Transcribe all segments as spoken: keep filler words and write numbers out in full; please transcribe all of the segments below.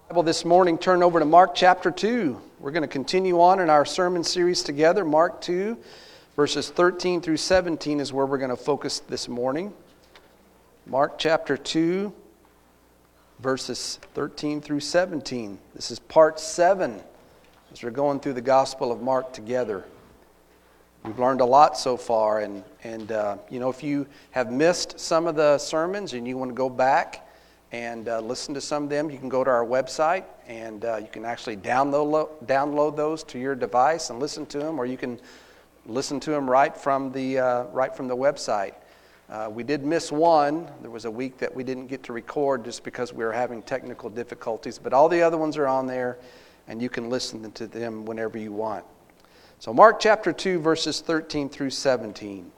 Bible this morning, turn over to Mark chapter two. We're going to continue on in our sermon series together. Mark two, verses thirteen through seventeen is where we're going to focus this morning. Mark chapter two, verses thirteen through seventeen. This is part seven as we're going through the Gospel of Mark together. We've learned a lot so far, and, and uh, you know, if you have missed some of the sermons and you want to go back and uh, listen to some of them, you can go to our website and uh, you can actually download download those to your device and listen to them, or you can listen to them right from the uh, right from the website. Uh, we did miss one. There was a week that we didn't get to record just because we were having technical difficulties, but all the other ones are on there, and you can listen to them whenever you want. So Mark chapter two, verses thirteen through seventeen.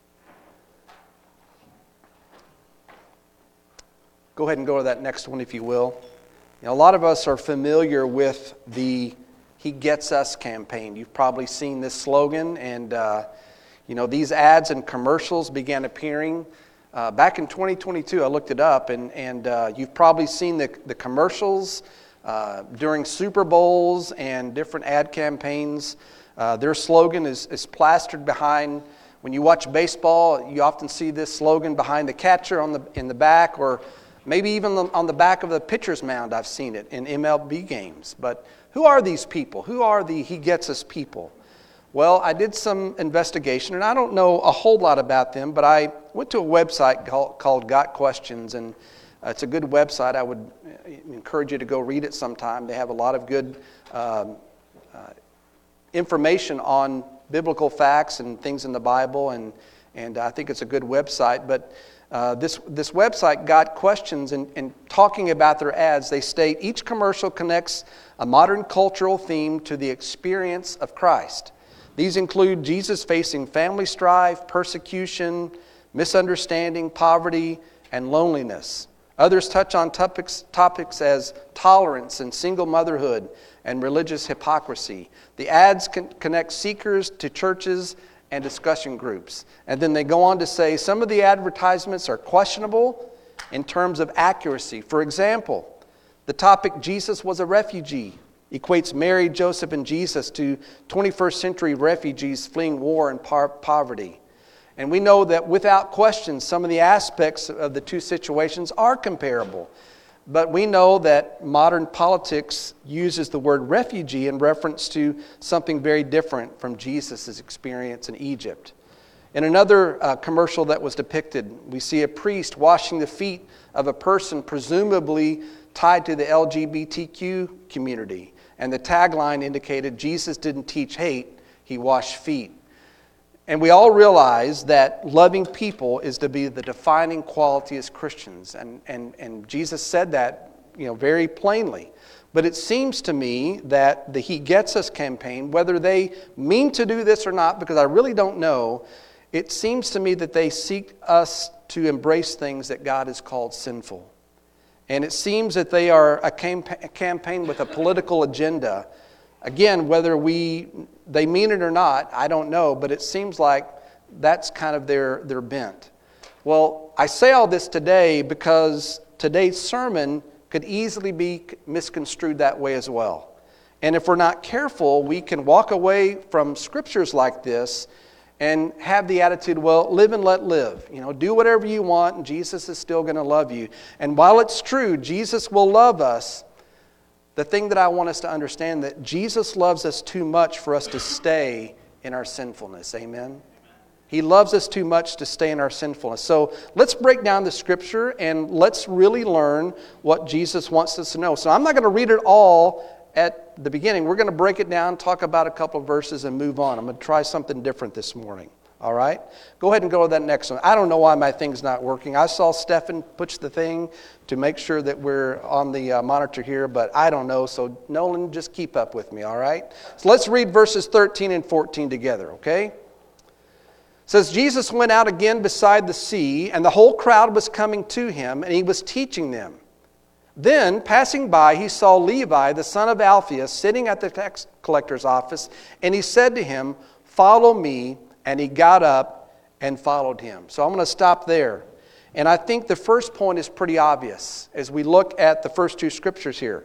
Go ahead and go to that next one, if you will. You know, a lot of us are familiar with the He Gets Us campaign. You've probably seen this slogan, and uh, you know, these ads and commercials began appearing uh, back in twenty twenty-two. I looked it up, and, and uh, you've probably seen the, the commercials uh, during Super Bowls and different ad campaigns. Uh, their slogan is, is plastered behind. When you watch baseball, you often see this slogan behind the catcher on the in the back, or maybe even on the back of the pitcher's mound. I've seen it in M L B games. But who are these people? Who are the He Gets Us people? Well, I did some investigation, and I don't know a whole lot about them, but I went to a website called, called Got Questions, and it's a good website. I would encourage you to go read it sometime. They have a lot of good um, uh, information on biblical facts and things in the Bible, and, and I think it's a good website. But Uh, this this website Got Questions, and, and talking about their ads, they state each commercial connects a modern cultural theme to the experience of Christ. These include Jesus facing family strife, persecution, misunderstanding, poverty, and loneliness. Others touch on topics, topics as tolerance and single motherhood and religious hypocrisy. The ads can connect seekers to churches and discussion groups. And then they go on to say some of the advertisements are questionable in terms of accuracy. For example, the topic Jesus was a refugee equates Mary, Joseph, and Jesus to twenty-first century refugees fleeing war and par- poverty. And we know that without question, some of the aspects of the two situations are comparable. But we know that modern politics uses the word refugee in reference to something very different from Jesus' experience in Egypt. In another uh, commercial that was depicted, we see a priest washing the feet of a person presumably tied to the L G B T Q community. And the tagline indicated, Jesus didn't teach hate, he washed feet. And we all realize that loving people is to be the defining quality as Christians. And, and, and Jesus said that, you know, very plainly. But it seems to me that the He Gets Us campaign, whether they mean to do this or not, because I really don't know, it seems to me that they seek us to embrace things that God has called sinful. And it seems that they are a, campa- a campaign with a political agenda. Again, whether we they mean it or not, I don't know, but it seems like that's kind of their, their bent. Well, I say all this today because today's sermon could easily be misconstrued that way as well. And if we're not careful, we can walk away from scriptures like this and have the attitude, well, live and let live. You know, do whatever you want, and Jesus is still going to love you. And while it's true, Jesus will love us, the thing that I want us to understand, that Jesus loves us too much for us to stay in our sinfulness. Amen? He loves us too much to stay in our sinfulness. So let's break down the scripture and let's really learn what Jesus wants us to know. So I'm not going to read it all at the beginning. We're going to break it down, talk about a couple of verses, and move on. I'm going to try something different this morning. All right? Go ahead and go to that next one. I don't know why my thing's not working. I saw Stefan push the thing to make sure that we're on the uh, monitor here, but I don't know. So Nolan, just keep up with me, all right? So let's read verses thirteen and fourteen together, okay? It says, Jesus went out again beside the sea, and the whole crowd was coming to him, and he was teaching them. Then, passing by, he saw Levi, the son of Alphaeus, sitting at the tax collector's office, and he said to him, "Follow me." And he got up and followed him. So I'm going to stop there. And I think the first point is pretty obvious as we look at the first two scriptures here.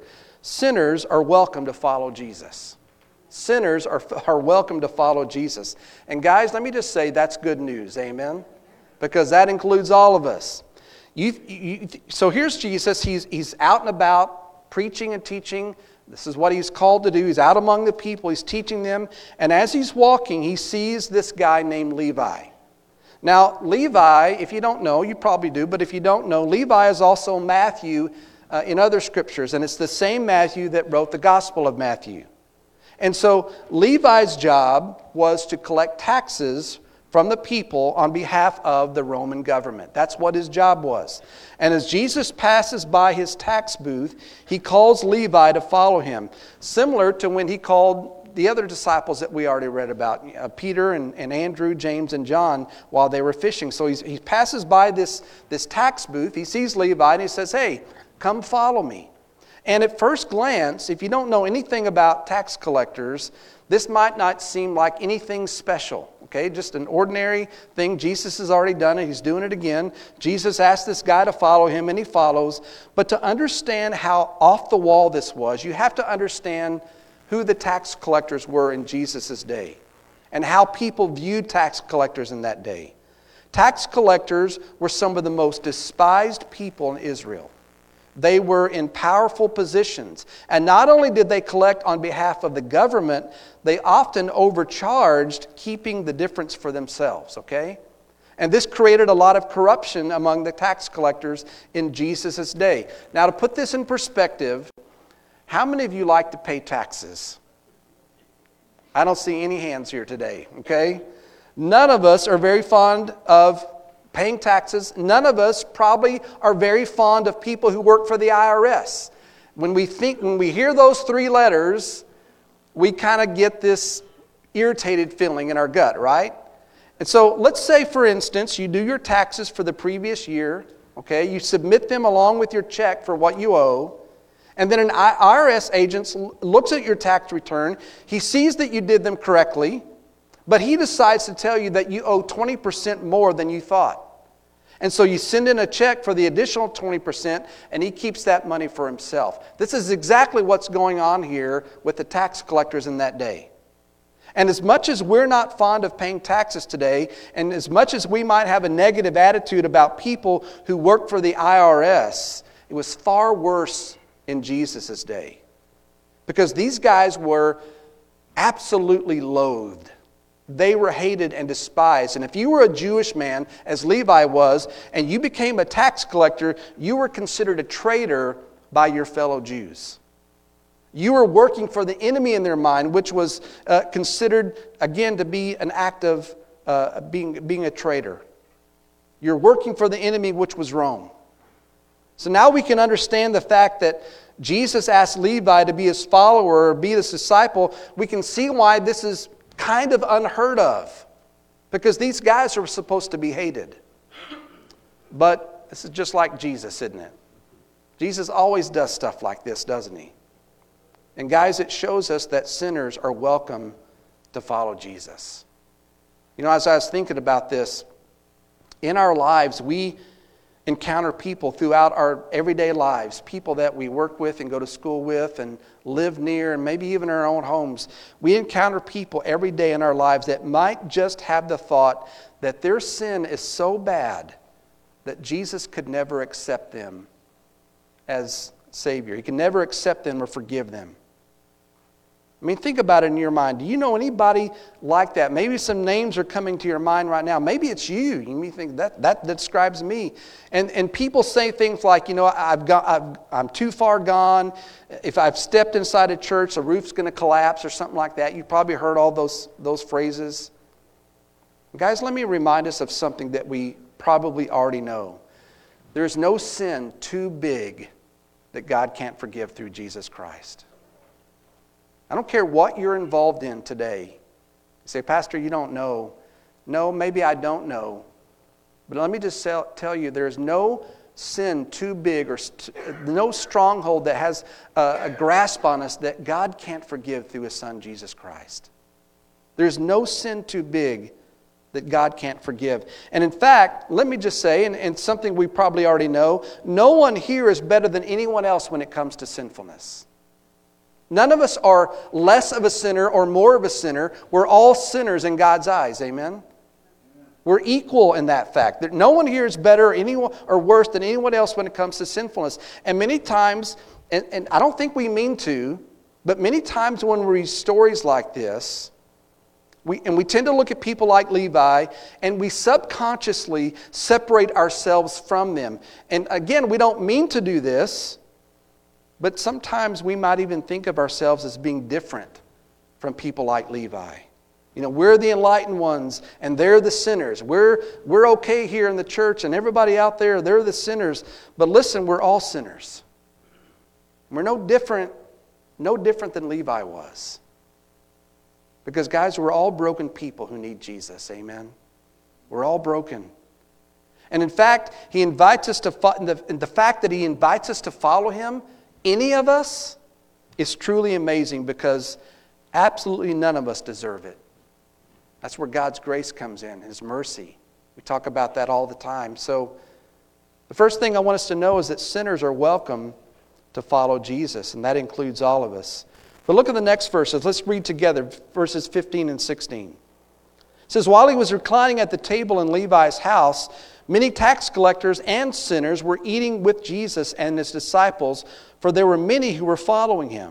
sinners are welcome to follow Jesus. Sinners are, are welcome to follow Jesus. And guys, let me just say that's good news, amen? Because that includes all of us. You, you, so here's Jesus. He's, he's out and about preaching and teaching. This is what he's called to do. He's out among the people. He's teaching them. And as he's walking, he sees this guy named Levi. Now, Levi, if you don't know, you probably do, but if you don't know, Levi is also Matthew uh, in other scriptures. And it's the same Matthew that wrote the Gospel of Matthew. And so Levi's job was to collect taxes from the people on behalf of the Roman government. That's what his job was. And as Jesus passes by his tax booth, he calls Levi to follow him. Similar to when he called the other disciples that we already read about, uh, Peter and, and Andrew, James, and John, while they were fishing. So he's, he passes by this, this tax booth. He sees Levi and he says, hey, come follow me. And at first glance, if you don't know anything about tax collectors, this might not seem like anything special. Okay, just an ordinary thing. Jesus has already done it. He's doing it again. Jesus asked this guy to follow him, and he follows. But to understand how off the wall this was, you have to understand who the tax collectors were in Jesus' day and how people viewed tax collectors in that day. Tax collectors were some of the most despised people in Israel. They were in powerful positions. And not only did they collect on behalf of the government, they often overcharged, keeping the difference for themselves, okay? And this created a lot of corruption among the tax collectors in Jesus' day. Now, to put this in perspective, how many of you like to pay taxes? I don't see any hands here today, okay? None of us are very fond of paying taxes. None of us probably are very fond of people who work for the I R S. When we think, when we hear those three letters, we kind of get this irritated feeling in our gut, right? And so let's say, for instance, you do your taxes for the previous year, okay? You submit them along with your check for what you owe. And then an I R S agent looks at your tax return. He sees that you did them correctly, but he decides to tell you that you owe twenty percent more than you thought. And so you send in a check for the additional twenty percent, and he keeps that money for himself. This is exactly what's going on here with the tax collectors in that day. And as much as we're not fond of paying taxes today, and as much as we might have a negative attitude about people who work for the I R S, it was far worse in Jesus' day. Because these guys were absolutely loathed. They were hated and despised. And if you were a Jewish man, as Levi was, and you became a tax collector, you were considered a traitor by your fellow Jews. You were working for the enemy in their mind, which was uh, considered, again, to be an act of uh, being, being a traitor. You're working for the enemy, which was Rome. So now we can understand the fact that Jesus asked Levi to be his follower or be his disciple. We can see why this is kind of unheard of, because these guys are supposed to be hated. But this is just like Jesus, isn't it? Jesus always does stuff like this, doesn't he? And guys, it shows us that sinners are welcome to follow Jesus. You know, as I was thinking about this, in our lives, we encounter people throughout our everyday lives, people that we work with and go to school with and live near, and maybe even in our own homes. We encounter people every day in our lives that might just have the thought that their sin is so bad that Jesus could never accept them as Savior. He can never accept them or forgive them. I mean, think about it in your mind. Do you know anybody like that? Maybe some names are coming to your mind right now. Maybe it's you. You may think, that, that describes me. And, and people say things like, you know, I've got, I've, I'm too far gone. If I've stepped inside a church, the roof's going to collapse or something like that. You've probably heard all those, those phrases. Guys, let me remind us of something that we probably already know. There's no sin too big that God can't forgive through Jesus Christ. I don't care what you're involved in today. You say, Pastor, you don't know. No, maybe I don't know. But let me just tell you, there's no sin too big or st- no stronghold that has a, a grasp on us that God can't forgive through His Son, Jesus Christ. There's no sin too big that God can't forgive. And in fact, let me just say, and, and something we probably already know, no one here is better than anyone else when it comes to sinfulness. None of us are less of a sinner or more of a sinner. We're all sinners in God's eyes. Amen? We're equal in that fact. That no one here is better or, anyone, or worse than anyone else when it comes to sinfulness. And many times, and, and I don't think we mean to, but many times when we read stories like this, we, and we tend to look at people like Levi, and we subconsciously separate ourselves from them. And again, we don't mean to do this, but sometimes we might even think of ourselves as being different from people like Levi. You know, we're the enlightened ones, and they're the sinners. We're, we're okay here in the church, and everybody out there, they're the sinners. But listen, we're all sinners. We're no different, no different than Levi was. Because, guys, we're all broken people who need Jesus. Amen? We're all broken. And in fact, He invites us to, fo- the, the fact that He invites us to follow Him, any of us, is truly amazing because absolutely none of us deserve it. That's where God's grace comes in, His mercy. We talk about that all the time. So the first thing I want us to know is that sinners are welcome to follow Jesus, and that includes all of us. But look at the next verses. Let's read together verses fifteen and sixteen. It says, while He was reclining at the table in Levi's house, many tax collectors and sinners were eating with Jesus and His disciples, for there were many who were following Him.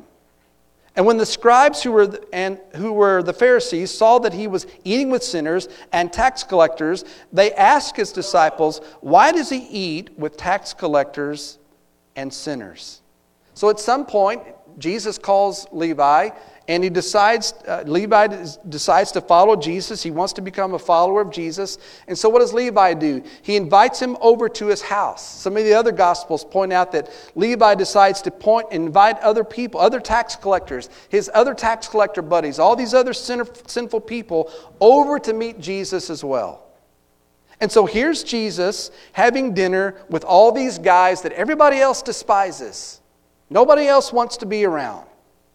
And when the scribes who were the, and who were the Pharisees saw that He was eating with sinners and tax collectors, they asked His disciples, why does He eat with tax collectors and sinners? So at some point, Jesus calls Levi, and he decides, uh, Levi decides to follow Jesus. He wants to become a follower of Jesus. And so what does Levi do? He invites him over to his house. Some of the other Gospels point out that Levi decides to point and invite other people, other tax collectors, his other tax collector buddies, all these other sinner, sinful people over to meet Jesus as well. And so here's Jesus having dinner with all these guys that everybody else despises. Nobody else wants to be around.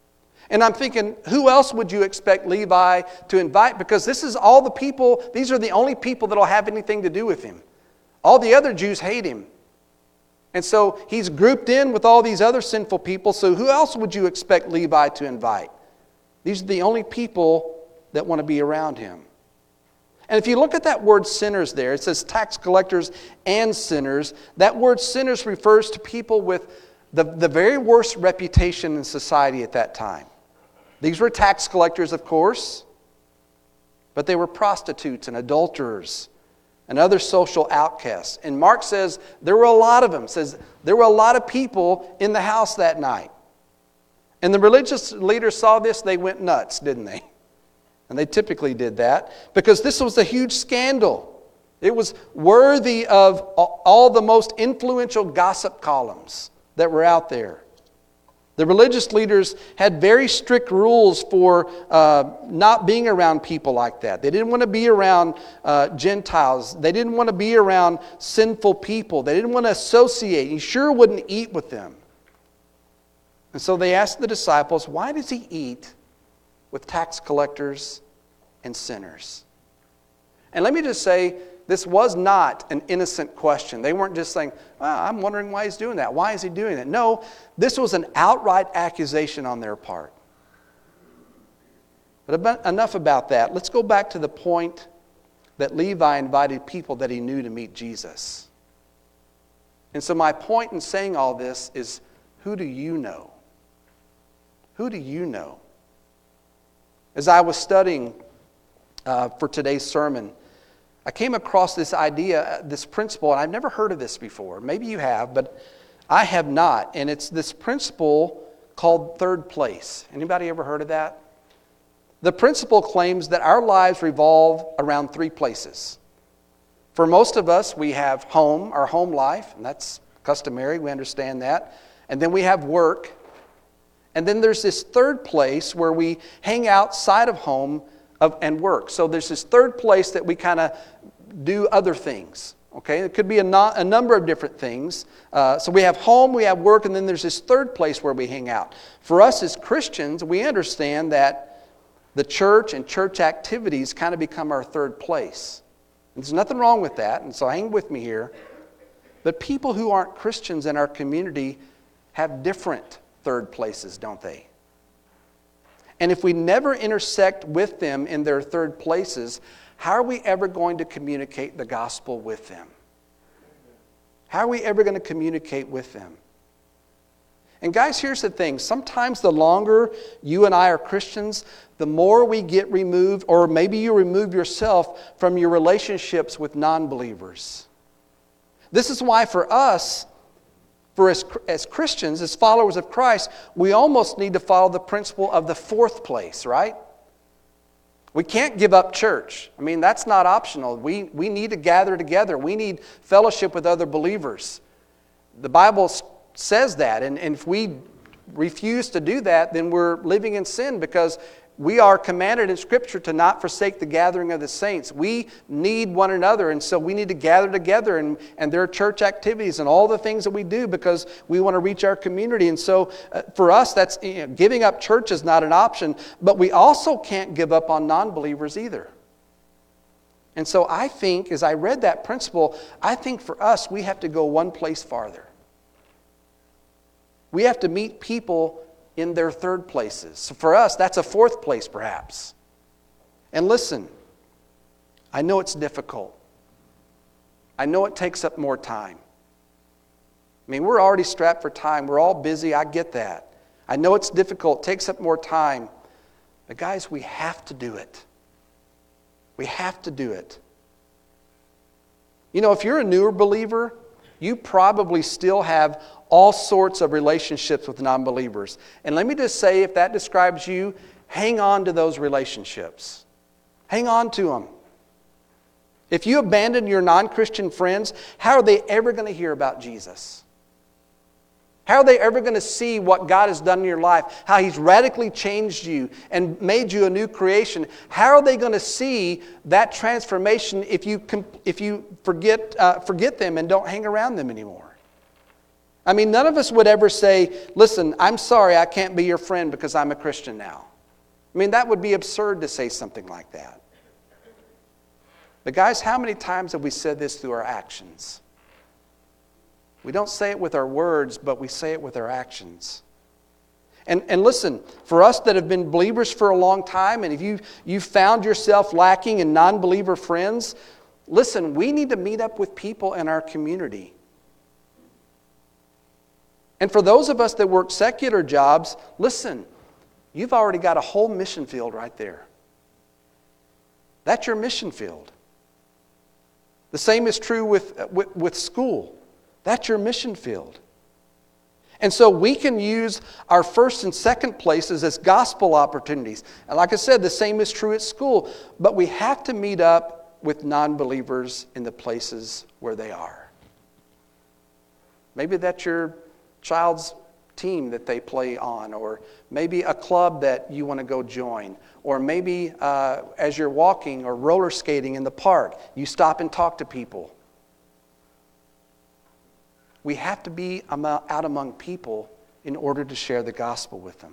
And I'm thinking, who else would you expect Levi to invite? Because this is all the people, these are the only people that will have anything to do with him. All the other Jews hate him. And so he's grouped in with all these other sinful people. So who else would you expect Levi to invite? These are the only people that want to be around him. And if you look at that word sinners there, it says tax collectors and sinners. That word sinners refers to people with the, the very worst reputation in society at that time. These were tax collectors, of course, but they were prostitutes and adulterers and other social outcasts. And Mark says there were a lot of them. Says there were a lot of people in the house that night. And the religious leaders saw this, they went nuts, didn't they? And they typically did that because this was a huge scandal. It was worthy of all the most influential gossip columns that were out there. The religious leaders had very strict rules for uh, not being around people like that. They didn't want to be around uh, Gentiles. They didn't want to be around sinful people. They didn't want to associate. He sure wouldn't eat with them. And so they asked the disciples, why does He eat with tax collectors and sinners? And let me just say, this was not an innocent question. They weren't just saying, well, I'm wondering why He's doing that. Why is He doing that? No, this was an outright accusation on their part. But about, enough about that. Let's go back to the point that Levi invited people that he knew to meet Jesus. And so my point in saying all this is, who do you know? Who do you know? As I was studying uh, for today's sermon, I came across this idea, this principle, and I've never heard of this before. Maybe you have, but I have not. And it's this principle called third place. Anybody ever heard of that? The principle claims that our lives revolve around three places. For most of us, we have home, our home life, and that's customary, we understand that. And then we have work. And then there's this third place where we hang outside of home of, and work. So there's this third place that we kind of do other things. Okay, it could be a, no, a number of different things. Uh, so we have home, we have work, and then there's this third place where we hang out. For us as Christians, we understand that the church and church activities kind of become our third place. And there's nothing wrong with that, and so hang with me here. But people who aren't Christians in our community have different third places, don't they? And if we never intersect with them in their third places, how are we ever going to communicate the gospel with them? How are we ever going to communicate with them? And guys, here's the thing. Sometimes the longer you and I are Christians, the more we get removed, or maybe you remove yourself from your relationships with non-believers. This is why for us, for as, as Christians, as followers of Christ, we almost need to follow the principle of the fourth place, right? We can't give up church. I mean, that's not optional. We, we need to gather together. We need fellowship with other believers. The Bible says that. And, and if we refuse to do that, then we're living in sin, because we are commanded in Scripture to not forsake the gathering of the saints. We need one another, and so we need to gather together, and, and there are church activities and all the things that we do because we want to reach our community. And so uh, for us, that's you know, giving up church is not an option, but we also can't give up on non-believers either. And so I think, as I read that principle, I think for us, we have to go one place farther. We have to meet people in their third places. So for us, that's a fourth place perhaps. And listen, I know it's difficult. I know it takes up more time. I mean, we're already strapped for time. We're all busy. I get that. I know it's difficult. It takes up more time. But guys, we have to do it. We have to do it. You know, if you're a newer believer, you probably still have all sorts of relationships with non-believers. And let me just say, if that describes you, hang on to those relationships. Hang on to them. If you abandon your non-Christian friends, how are they ever going to hear about Jesus? How are they ever going to see what God has done in your life? How He's radically changed you and made you a new creation? How are they going to see that transformation if you if you forget uh, forget them and don't hang around them anymore? I mean, none of us would ever say, listen, I'm sorry I can't be your friend because I'm a Christian now. I mean, that would be absurd to say something like that. But guys, how many times have we said this through our actions? We don't say it with our words, but we say it with our actions. And, and listen, for us that have been believers for a long time, and if you, you found yourself lacking in non-believer friends, listen, we need to meet up with people in our community. And for those of us that work secular jobs, listen, you've already got a whole mission field right there. That's your mission field. The same is true with, with, with school. That's your mission field. And so we can use our first and second places as gospel opportunities. And like I said, the same is true at school. But we have to meet up with non-believers in the places where they are. Maybe that's your child's team that they play on, or maybe a club that you want to go join, or maybe uh, as you're walking or roller skating in the park, you stop and talk to people. We have to be out among people in order to share the gospel with them.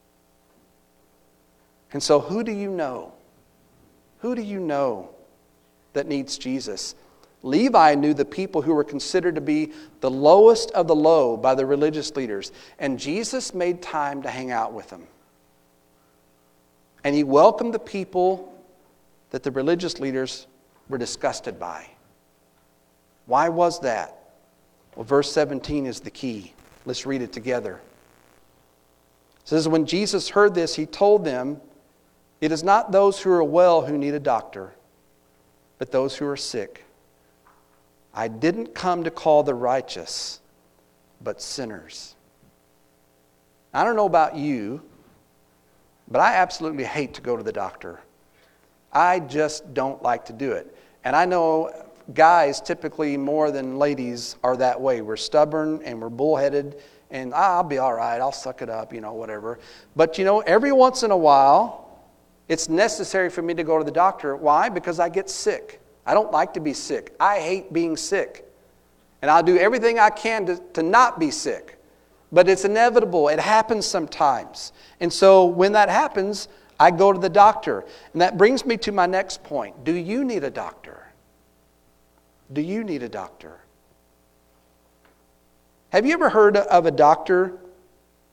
And so who do you know? Who do you know that needs Jesus? Levi knew the people who were considered to be the lowest of the low by the religious leaders. And Jesus made time to hang out with them. And He welcomed the people that the religious leaders were disgusted by. Why was that? Well, verse seventeen is the key. Let's read it together. It says, when Jesus heard this, He told them, it is not those who are well who need a doctor, but those who are sick. I didn't come to call the righteous, but sinners. I don't know about you, but I absolutely hate to go to the doctor. I just don't like to do it. And I know guys typically more than ladies are that way. We're stubborn and we're bullheaded, and ah, I'll be all right, I'll suck it up, you know, whatever. But you know, every once in a while, it's necessary for me to go to the doctor. Why? Because I get sick. I don't like to be sick. I hate being sick. And I'll do everything I can to, to not be sick. But it's inevitable. It happens sometimes. And so when that happens, I go to the doctor. And that brings me to my next point. Do you need a doctor? Do you need a doctor? Have you ever heard of a doctor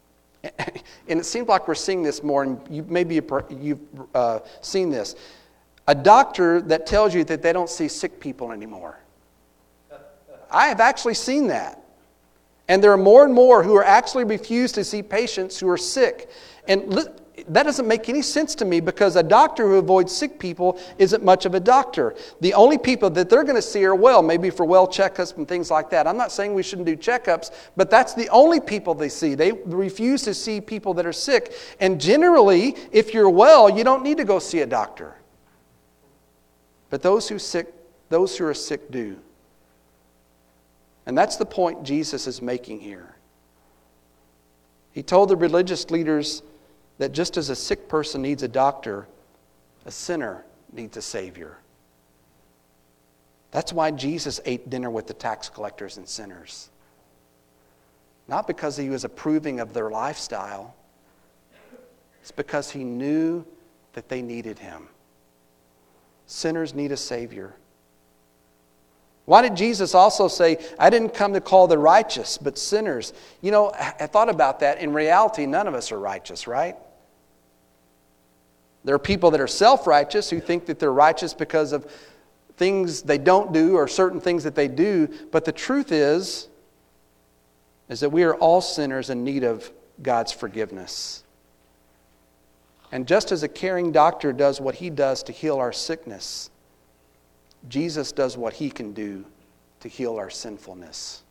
And it seems like we're seeing this more, and you, maybe you've uh, seen this. A doctor that tells you that they don't see sick people anymore. I have actually seen that. And there are more and more who are actually refused to see patients who are sick. And li- that doesn't make any sense to me, because a doctor who avoids sick people isn't much of a doctor. The only people that they're going to see are well, maybe for well checkups and things like that. I'm not saying we shouldn't do checkups, but that's the only people they see. They refuse to see people that are sick. And generally, if you're well, you don't need to go see a doctor. But those who sick, those who are sick do. And that's the point Jesus is making here. He told the religious leaders that just as a sick person needs a doctor, a sinner needs a Savior. That's why Jesus ate dinner with the tax collectors and sinners. Not because he was approving of their lifestyle. It's because he knew that they needed him. Sinners need a Savior. Why did Jesus also say, I didn't come to call the righteous, but sinners? You know, I thought about that. In reality, none of us are righteous, right? There are people that are self-righteous who think that they're righteous because of things they don't do or certain things that they do. But the truth is, is that we are all sinners in need of God's forgiveness. And just as a caring doctor does what he does to heal our sickness, Jesus does what he can do to heal our sinfulness.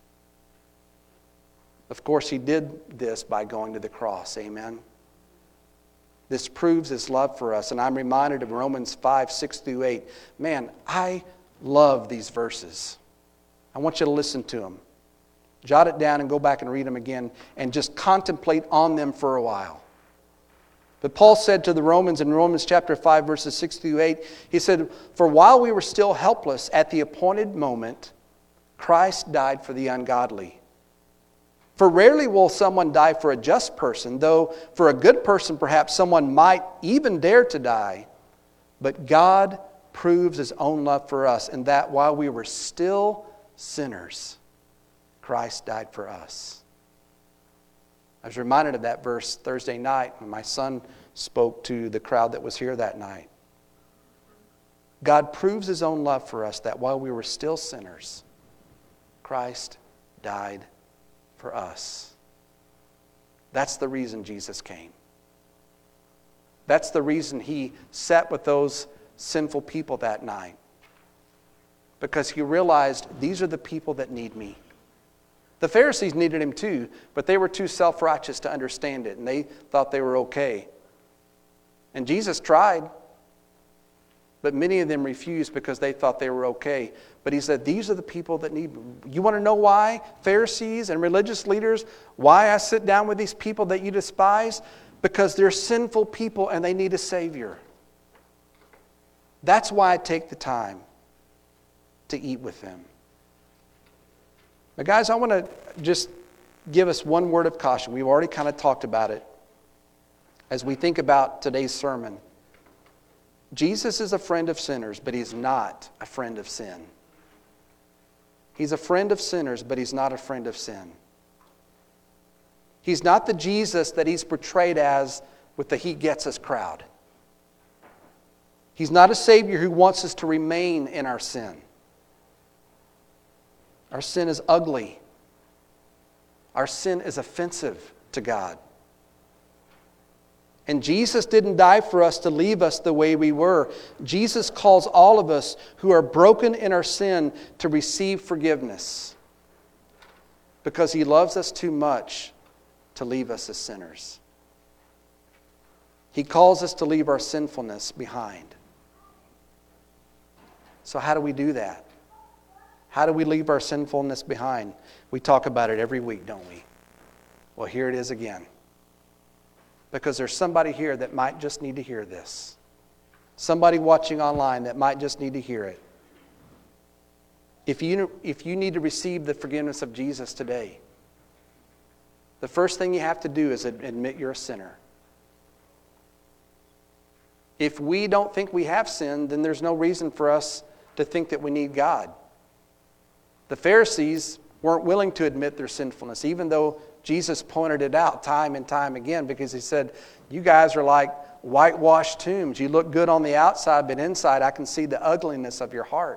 Of course, he did this by going to the cross. Amen. This proves his love for us. And I'm reminded of Romans five, six through eight. Man, I love these verses. I want you to listen to them. Jot it down and go back and read them again and just contemplate on them for a while. But Paul said to the Romans in Romans chapter five, verses six through eight, he said, for while we were still helpless at the appointed moment, Christ died for the ungodly. For rarely will someone die for a just person, though for a good person perhaps someone might even dare to die. But God proves his own love for us, in that while we were still sinners, Christ died for us. I was reminded of that verse Thursday night when my son spoke to the crowd that was here that night. God proves his own love for us, that while we were still sinners, Christ died for us. That's the reason Jesus came. That's the reason he sat with those sinful people that night. Because he realized, these are the people that need me. The Pharisees needed him too, but they were too self-righteous to understand it, and they thought they were okay. And Jesus tried, but many of them refused because they thought they were okay. But he said, these are the people that need me. You want to know why, Pharisees and religious leaders, why I sit down with these people that you despise? Because they're sinful people and they need a Savior. That's why I take the time to eat with them. But guys, I want to just give us one word of caution. We've already kind of talked about it as we think about today's sermon. Jesus is a friend of sinners, but he's not a friend of sin. He's a friend of sinners, but he's not a friend of sin. He's not the Jesus that he's portrayed as with the he gets us crowd. He's not a Savior who wants us to remain in our sin. Our sin is ugly. Our sin is offensive to God. And Jesus didn't die for us to leave us the way we were. Jesus calls all of us who are broken in our sin to receive forgiveness, because he loves us too much to leave us as sinners. He calls us to leave our sinfulness behind. So how do we do that? How do we leave our sinfulness behind? We talk about it every week, don't we? Well, here it is again. Because there's somebody here that might just need to hear this. Somebody watching online that might just need to hear it. If you, if you need to receive the forgiveness of Jesus today, the first thing you have to do is admit you're a sinner. If we don't think we have sinned, then there's no reason for us to think that we need God. The Pharisees weren't willing to admit their sinfulness, even though Jesus pointed it out time and time again, because he said, you guys are like whitewashed tombs. You look good on the outside, but inside I can see the ugliness of your heart.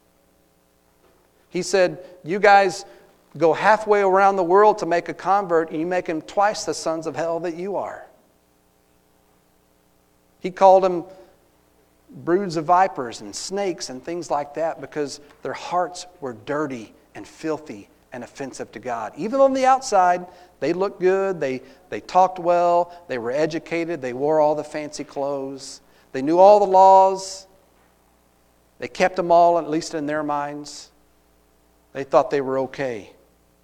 He said, you guys go halfway around the world to make a convert, and you make them twice the sons of hell that you are. He called them broods of vipers and snakes and things like that because their hearts were dirty and filthy and offensive to God. Even on the outside, they looked good, they, they talked well, they were educated, they wore all the fancy clothes, they knew all the laws, they kept them all, at least in their minds. They thought they were okay.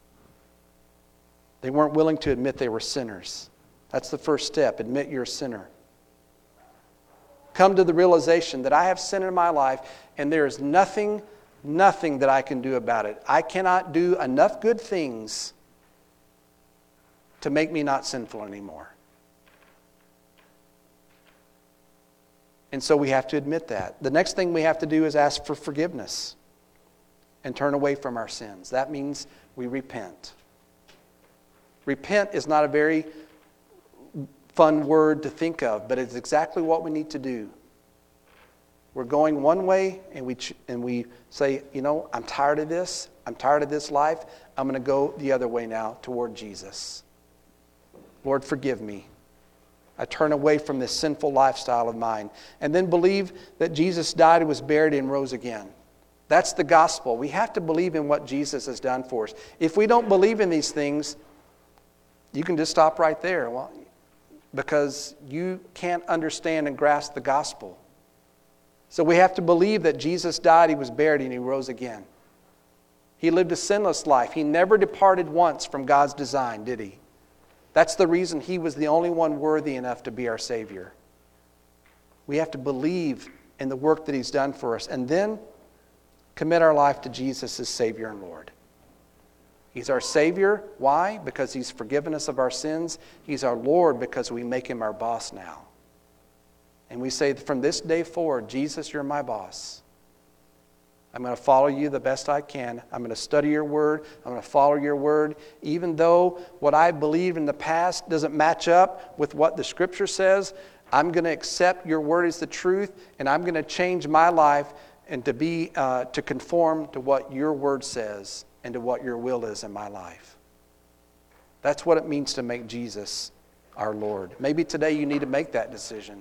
They weren't willing to admit they were sinners. That's the first step. Admit you're a sinner. Come to the realization that I have sin in my life and there is nothing, nothing that I can do about it. I cannot do enough good things to make me not sinful anymore. And so we have to admit that. The next thing we have to do is ask for forgiveness and turn away from our sins. That means we repent. Repent is not a very fun word to think of, but it's exactly what we need to do. We're going one way and we ch- and we say, you know, I'm tired of this. I'm tired of this life. I'm going to go the other way now toward Jesus. Lord, forgive me. I turn away from this sinful lifestyle of mine. And then believe that Jesus died, was buried, and rose again. That's the gospel. We have to believe in what Jesus has done for us. If we don't believe in these things, you can just stop right there. Well, because you can't understand and grasp the gospel. So we have to believe that Jesus died, he was buried, and he rose again. He lived a sinless life. He never departed once from God's design, did he? That's the reason he was the only one worthy enough to be our Savior. We have to believe in the work that he's done for us and then commit our life to Jesus as Savior and Lord. He's our Savior. Why? Because he's forgiven us of our sins. He's our Lord because we make him our boss now. And we say, from this day forward, Jesus, you're my boss. I'm going to follow you the best I can. I'm going to study your word. I'm going to follow your word. Even though what I believed in the past doesn't match up with what the Scripture says, I'm going to accept your word as the truth, and I'm going to change my life and to be uh, to conform to what your word says and to what your will is in my life. That's what it means to make Jesus our Lord. Maybe today you need to make that decision.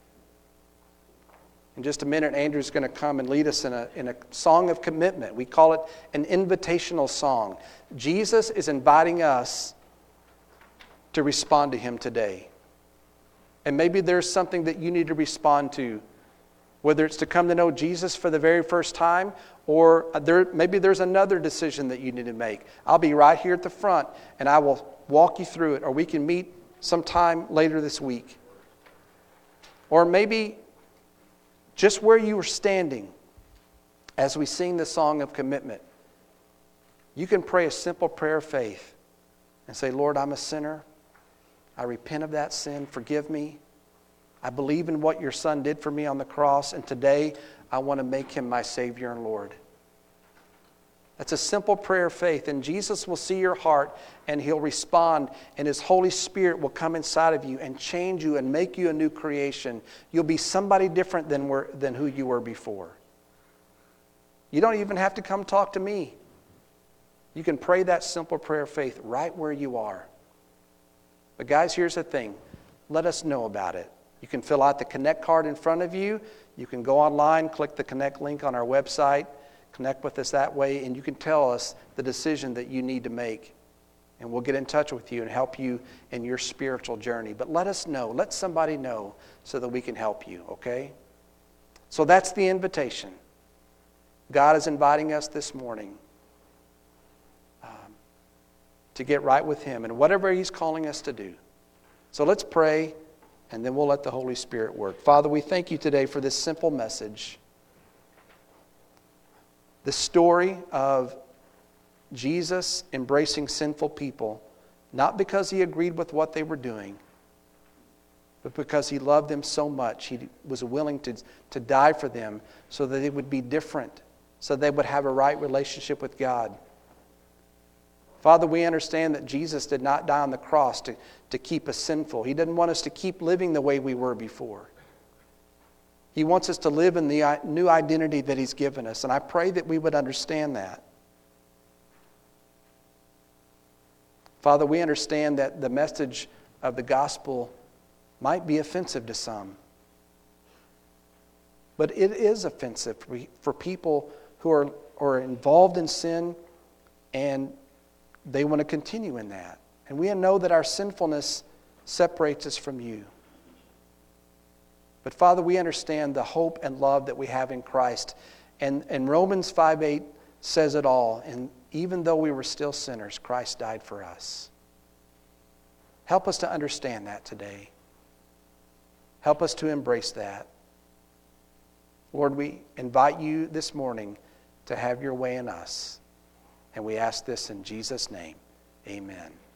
In just a minute, Andrew's going to come and lead us in a, in a song of commitment. We call it an invitational song. Jesus is inviting us to respond to him today. And maybe there's something that you need to respond to, whether it's to come to know Jesus for the very first time, or there, maybe there's another decision that you need to make. I'll be right here at the front, and I will walk you through it, or we can meet sometime later this week. Or maybe just where you were standing as we sing the song of commitment, you can pray a simple prayer of faith and say, Lord, I'm a sinner. I repent of that sin. Forgive me. I believe in what your Son did for me on the cross, and today I want to make him my Savior and Lord. That's a simple prayer of faith, and Jesus will see your heart, and he'll respond, and his Holy Spirit will come inside of you and change you and make you a new creation. You'll be somebody different than, were, than who you were before. You don't even have to come talk to me. You can pray that simple prayer of faith right where you are. But guys, here's the thing. Let us know about it. You can fill out the Connect card in front of you. You can go online, click the Connect link on our website, connect with us that way, and you can tell us the decision that you need to make. And we'll get in touch with you and help you in your spiritual journey. But let us know. Let somebody know so that we can help you, okay? So that's the invitation. God is inviting us this morning um, to get right with him and whatever he's calling us to do. So let's pray, and then we'll let the Holy Spirit work. Father, we thank you today for this simple message. The story of Jesus embracing sinful people, not because he agreed with what they were doing, but because he loved them so much, he was willing to, to die for them so that they would be different, so they would have a right relationship with God. Father, we understand that Jesus did not die on the cross to, to keep us sinful. He didn't want us to keep living the way we were before. He wants us to live in the new identity that He's given us. And I pray that we would understand that. Father, we understand that the message of the gospel might be offensive to some. But it is offensive for people who are, are involved in sin and they want to continue in that. And we know that our sinfulness separates us from you. But Father, we understand the hope and love that we have in Christ. And, and Romans five eight says it all. And even though we were still sinners, Christ died for us. Help us to understand that today. Help us to embrace that. Lord, we invite you this morning to have your way in us. And we ask this in Jesus' name. Amen.